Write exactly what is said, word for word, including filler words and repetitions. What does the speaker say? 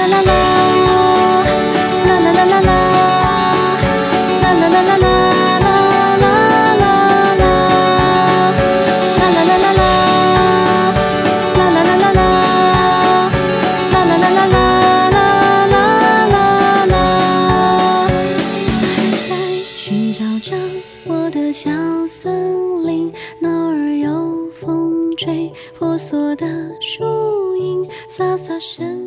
啦啦啦，啦啦啦啦啦，啦啦啦啦啦，啦啦啦啦啦，啦啦啦啦啦，啦啦啦啦啦，啦啦啦啦啦，啦啦啦。在寻找着我的小森林，哪儿有风吹婆娑的树影，洒洒身。